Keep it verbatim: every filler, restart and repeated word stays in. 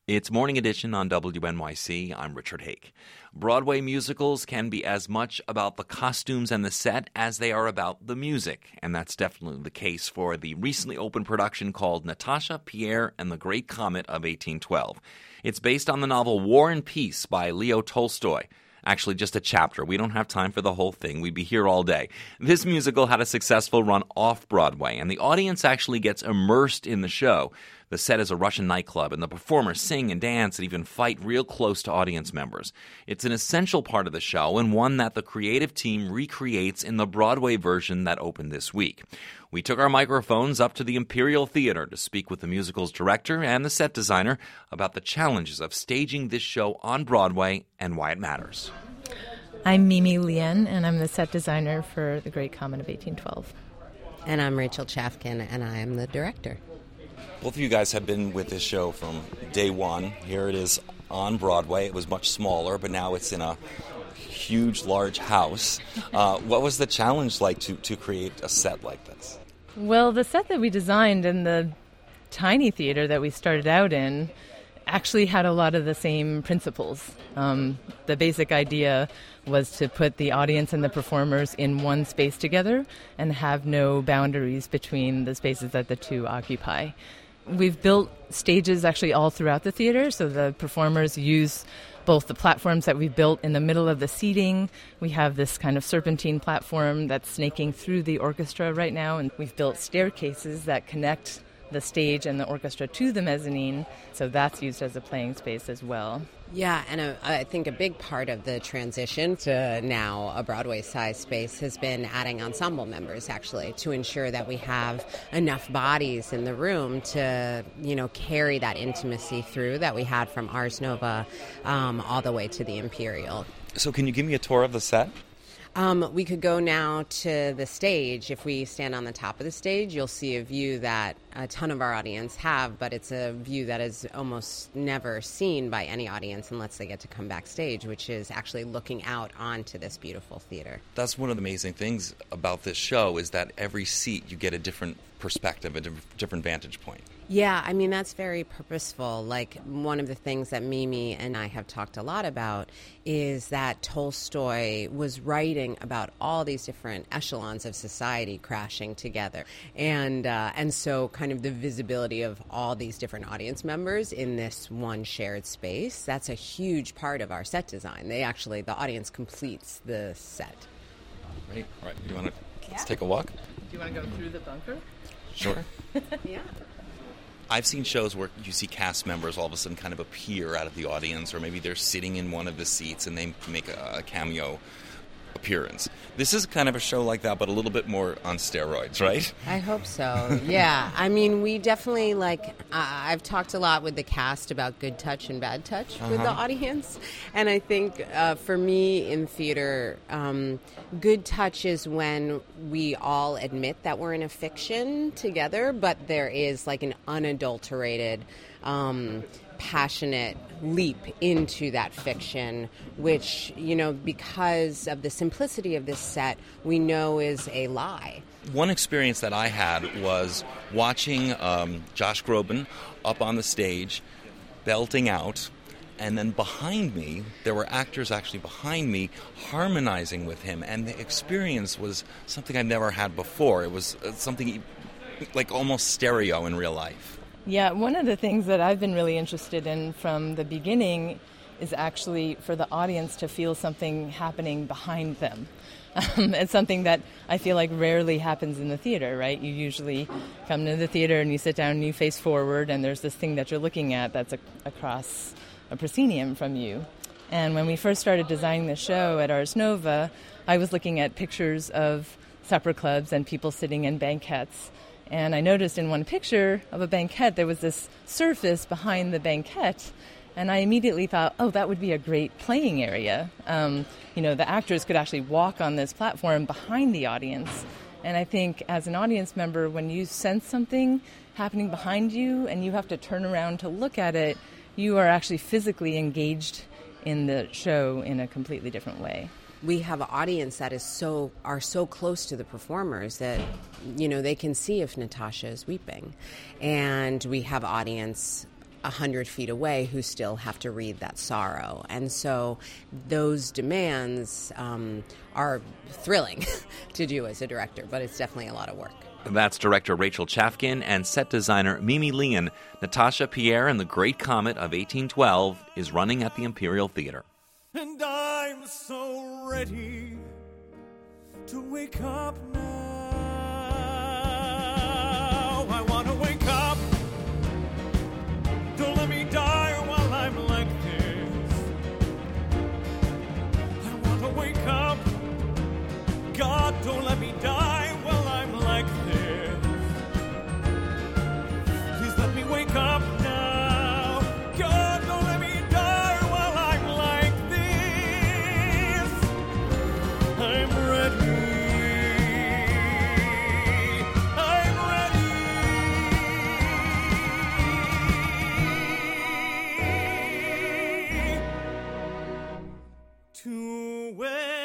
It's Morning Edition on W N Y C. I'm Richard Hake. Broadway musicals can be as much about the costumes and the set as they are about the music, and that's definitely the case for the recently opened production called Natasha, Pierre, and the Great Comet of eighteen twelve. It's based on the novel War and Peace by Leo Tolstoy. Actually, just a chapter. We don't have time for the whole thing. We'd be here all day. This musical had a successful run off-Broadway, and the audience actually gets immersed in the show. The set is a Russian nightclub, and the performers sing and dance and even fight real close to audience members. It's an essential part of the show and one that the creative team recreates in the Broadway version that opened this week. We took our microphones up to the Imperial Theater to speak with the musical's director and the set designer about the challenges of staging this show on Broadway and why it matters. I'm Mimi Lien, and I'm the set designer for The Great Comet of eighteen twelve. And I'm Rachel Chafkin, and I am the director. Both of you guys have been with this show from day one. Here it is on Broadway. It was much smaller, but now it's in a huge, large house. Uh, what was the challenge like to, to create a set like this? Well, the set that we designed in the tiny theater that we started out in actually had a lot of the same principles. Um, the basic idea was to put the audience and the performers in one space together and have no boundaries between the spaces that the two occupy. We've built stages actually all throughout the theater, so the performers use both the platforms that we've built in the middle of the seating. We have this kind of serpentine platform that's snaking through the orchestra right now, and we've built staircases that connect the stage and the orchestra to the mezzanine, so that's used as a playing space as well. Yeah, and a, I think a big part of the transition to now a Broadway-sized space has been adding ensemble members, actually, to ensure that we have enough bodies in the room to, you know, carry that intimacy through that we had from Ars Nova um, all the way to the Imperial. So can you give me a tour of the set? Um, we could go now to the stage. If we stand on the top of the stage, you'll see a view that a ton of our audience have, but it's a view that is almost never seen by any audience unless they get to come backstage, which is actually looking out onto this beautiful theater. That's one of the amazing things about this show is that every seat you get a different perspective, a different vantage point. Yeah, I mean, that's very purposeful. Like, one of the things that Mimi and I have talked a lot about is that Tolstoy was writing about all these different echelons of society crashing together. And uh, and so kind of the visibility of all these different audience members in this one shared space, that's a huge part of our set design. They actually, the audience completes the set. Great. All right, you want to, let's take a walk? Do you want to go through the bunker? Sure. Yeah. I've seen shows where you see cast members all of a sudden kind of appear out of the audience, or maybe they're sitting in one of the seats and they make a, a cameo appearance. This is kind of a show like that, but a little bit more on steroids, right? I hope so. Yeah. I mean, we definitely, like, uh, I've talked a lot with the cast about good touch and bad touch uh-huh. with the audience. And I think uh, for me in theater, um, good touch is when we all admit that we're in a fiction together, but there is like an unadulterated um passionate leap into that fiction, which, you know, because of the simplicity of this set, we know is a lie. One experience that I had was watching um, Josh Groban up on the stage, belting out, and then behind me, there were actors actually behind me harmonizing with him, and the experience was something I'd never had before. It was something like almost stereo in real life. Yeah, one of the things that I've been really interested in from the beginning is actually for the audience to feel something happening behind them. Um, it's something that I feel like rarely happens in the theater, right? You usually come to the theater and you sit down and you face forward, and there's this thing that you're looking at that's a, across a proscenium from you. And when we first started designing the show at Ars Nova, I was looking at pictures of supper clubs and people sitting in banquettes. And I noticed in one picture of a banquette, there was this surface behind the banquette. And I immediately thought, oh, that would be a great playing area. Um, you know, the actors could actually walk on this platform behind the audience. And I think as an audience member, when you sense something happening behind you and you have to turn around to look at it, you are actually physically engaged in the show in a completely different way. We have an audience that is so are so close to the performers that, you know, they can see if Natasha is weeping. And we have audience a hundred feet away who still have to read that sorrow. And so those demands um, are thrilling to do as a director, but it's definitely a lot of work. That's director Rachel Chafkin and set designer Mimi Leon. Natasha Pierre and the Great Comet of eighteen twelve is running at the Imperial Theater. And I'm so ready to wake up now. I want to wake up. Don't let me die while I'm like this. I want to wake up. God, don't let me die while I'm like this. Please let me wake up now. God, don't let me die while I'm like this. I'm ready. I'm ready to wait.